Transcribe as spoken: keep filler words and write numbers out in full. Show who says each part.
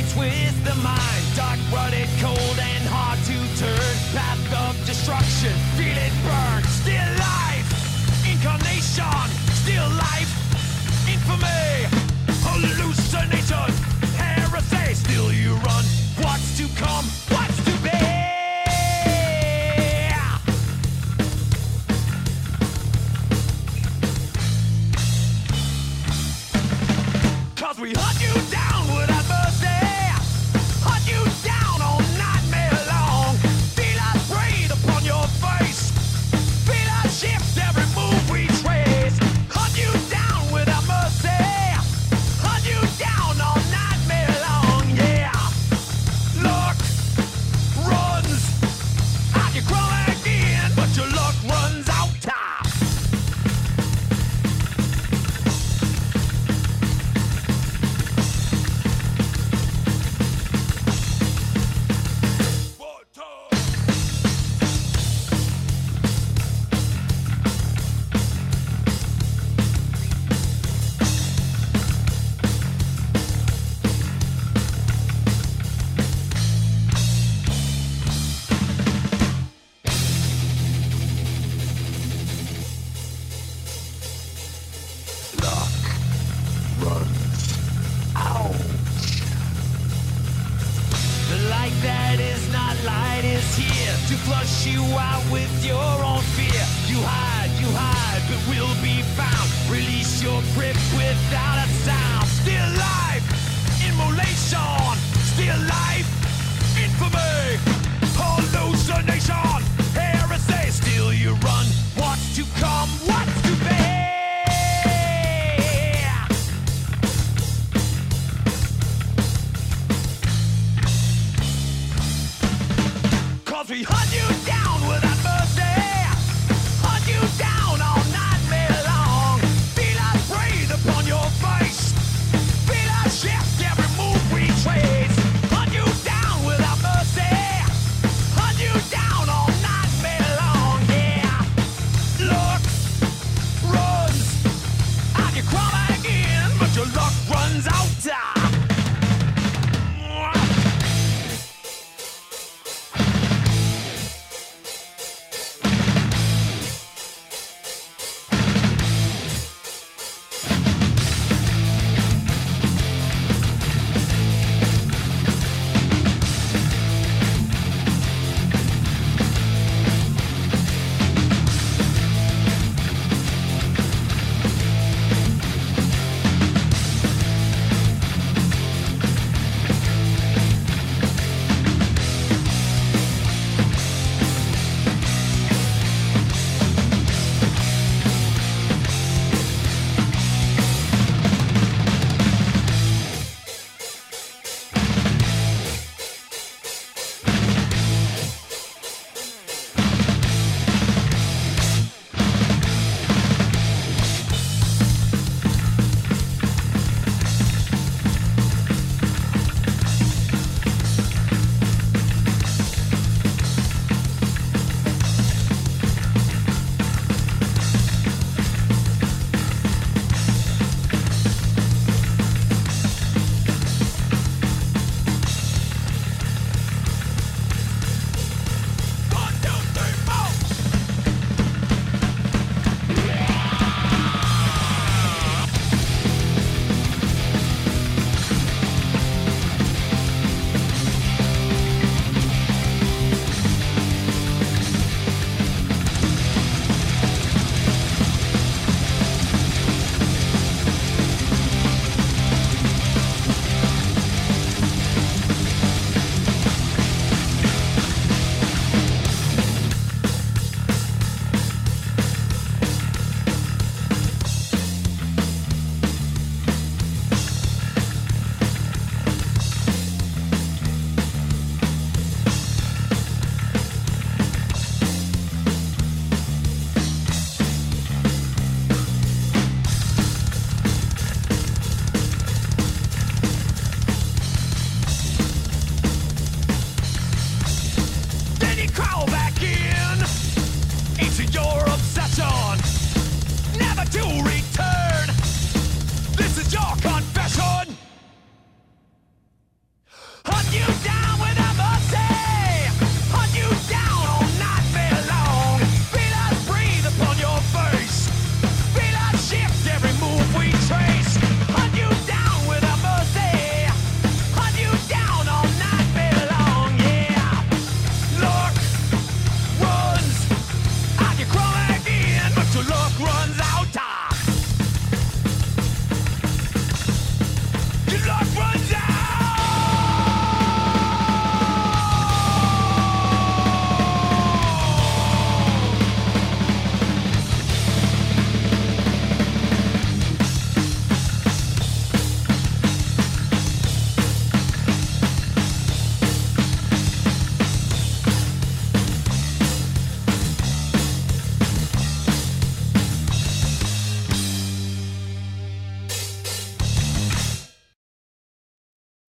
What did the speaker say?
Speaker 1: twist the mind. Dark, rutted, cold, and hard to turn. Path of destruction, feel it burn. Still life, incarnation. Still life, infamy. Hallucination, heresy. Still you run. What's to come? What's to be? Cause we hunt you down without mercy. Hunt you down all nightmare long. Feel us breathe upon your face. Feel us shift every move we trace. Hunt you down without mercy. Hunt you down all nightmare long, yeah. Luck runs out, you crawl again, but your luck runs out. That is not light is here to flush you out with your own fear. You hide, you hide, but will be found. Release your grip without a sound. Still life,